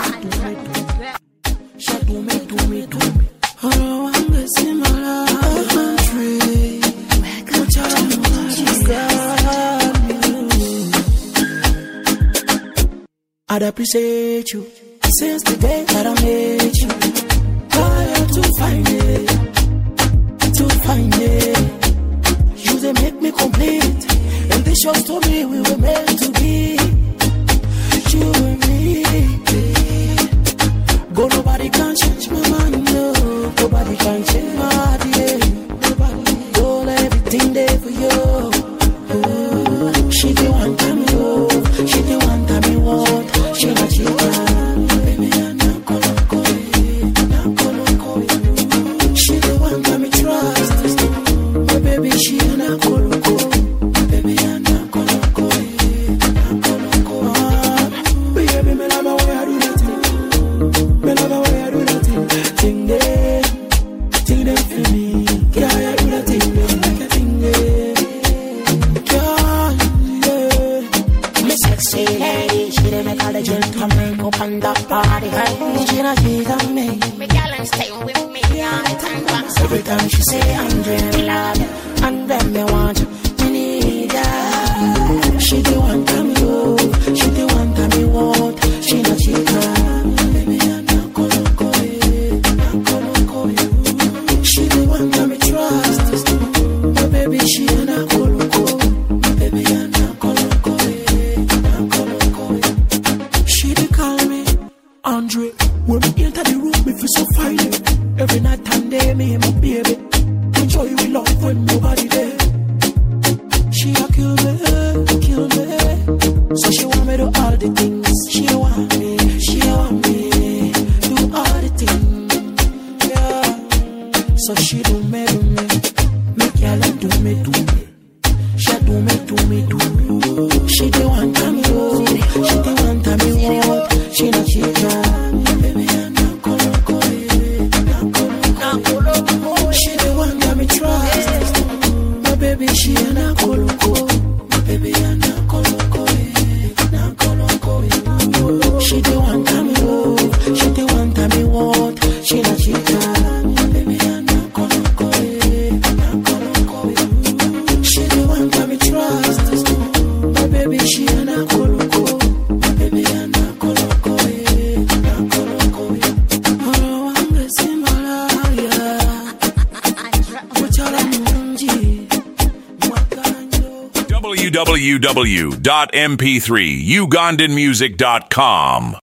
I'd appreciate you since the day that I met you. Try to find it. You they make me complete, and this shows to me we were meant to be. You and me, but nobody can change my mind, no. Nobody can change my heart, yeah. Nobody, all everything there for you. She the one time you, she the one time you want. She not cheating, baby, I'm not gonna go. She the one that me trust, my baby, she not gonna go. Baby, I'm not gonna go. Baby, me love the way I do that thing. Me love the way I do that thing. Thing there for me. Yeah, I do that thing, like a thing there. Yeah. Me sexy lady. Make all the gentlemen go on the party. She not cheat on me. Me girl and stay with me all the time. Every time she say Andre, me love you. Andre, me want you. Me need ya. She the one time you. She the one time you want. She not cheat on. Baby, I'm not gonna go. She the one that me trust. My baby, she not gonna go. My baby, I'm not gonna go. Andre, when we enter the room, we feel so fine. Every night and day, me and my baby enjoy we love when nobody there. She a kill me. So she want me do all the things. She want me, do all the things. Yeah. So she do me. Make y'all do me. She do me. She the one time you, she the one time you want. She not cheat, baby, I'm not gonna go. She the one that me trust. My baby, she not gonna go. My baby, I'm not gonna go. She the one that me love. She the one that me want. She not cheat, baby, I'm not gonna go. She the one that me trust. My baby, she not gonna go. My baby, I'm not gonna go. www.mp3ugandanmusic.com